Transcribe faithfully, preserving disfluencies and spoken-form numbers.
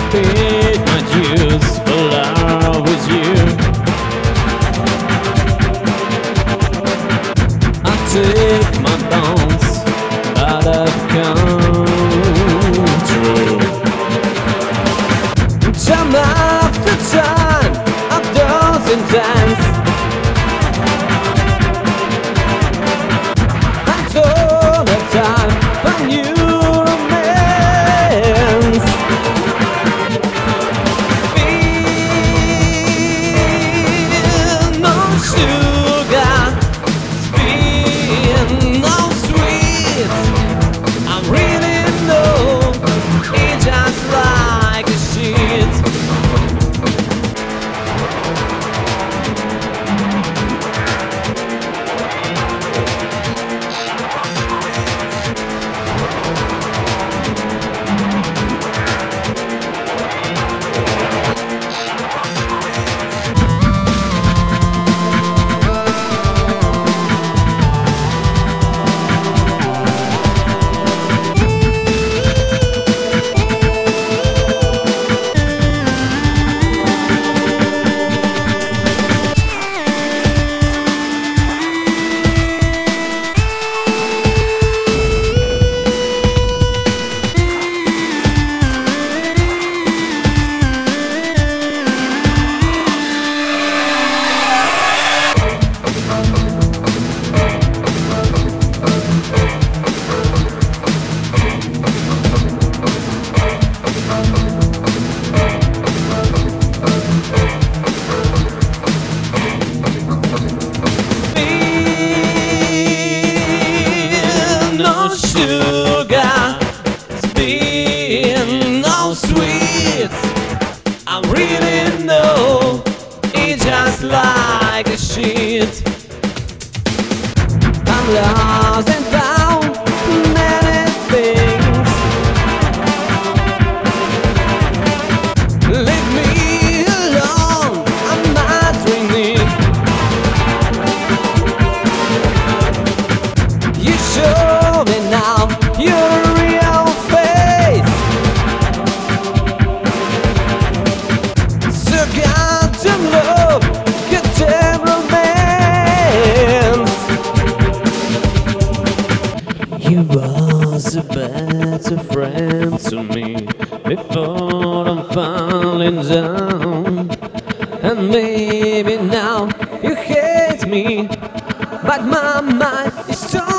paid my dues for love with you. I take my bounce out of control. Time after time, a dozen times until the time for new romance. Feel no sugar, feel no sweet. I really know it's just like a shit. No sugar, spin, no sweet. I really know it's just like a shit. I'm lost and found many things. Leave me alone, I'm not dreaming. You show me now your real face. So goddamn love, goddamn romance. You was a better friend to me before I'm falling down. And maybe now you hate me, but my mind is torn.